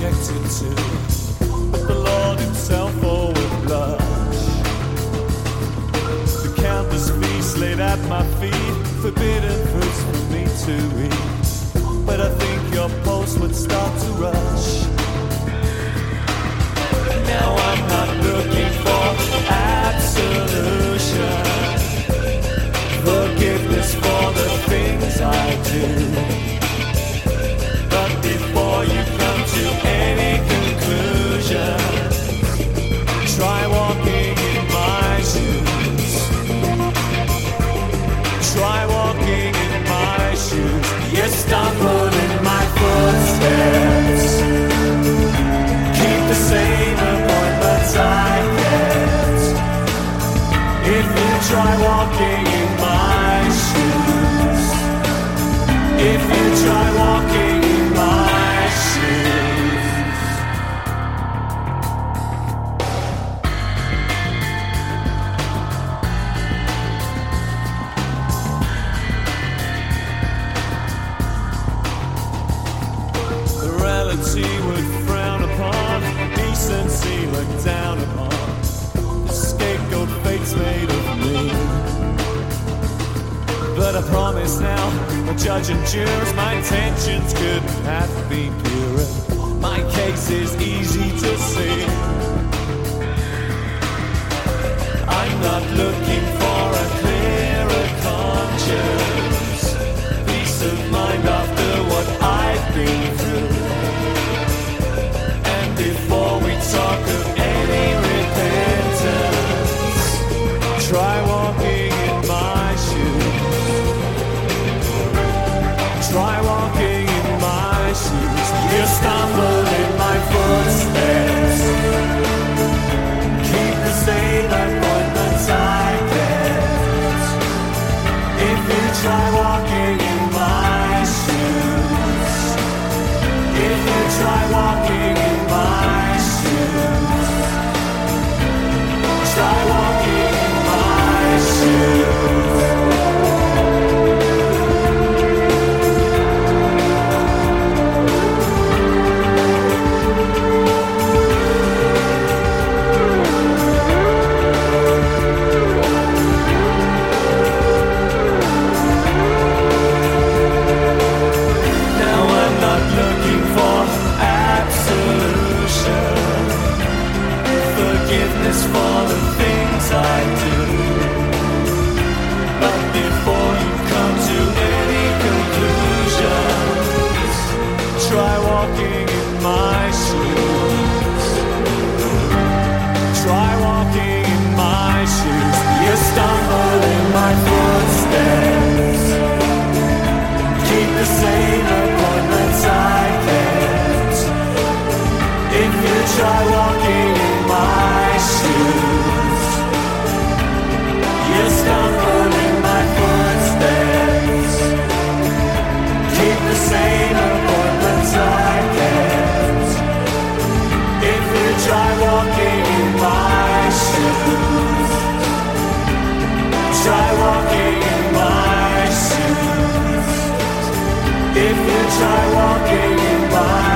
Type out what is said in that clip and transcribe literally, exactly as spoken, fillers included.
subjected to. But the Lord himself, oh, would blush. The countless feasts laid at my feet, forbidden fruits for me to eat. But I think your pulse would start to rush. Now I'm not looking for absolution, forgiveness for the things I do. But before you come to any conclusion, try walking in my shoes. Try walking in my shoes. You stumble in my footsteps. Keep the same appointments I get. If you try walking in my shoes, if you try walking in my shoes. Morality would frown upon, decency looked down upon. The scapegoat fate's made of me. But I promise now, the judge and jurors, my intentions couldn't have been purer. My case is easy to see. I'm not looking for a clearer conscience, peace of mind after what I've been through. And before we talk of any repentance, try walking in my shoes. Try walking in my shoes. You stumble in my footsteps. Keep the same appointments I get. If you try walking in my shoes, if you try walking in my shoes, try walking in my shoes. For the things I do. But before you come to any conclusions, try walking in my shoes. Try walking in my shoes. You stumble in my footsteps. Keep the same appointments I get. If you try walking in my shoes, you stumble in my footsteps. Keep the same appointments I get. If you try walking in my shoes, try walking in my shoes. If you try walking in my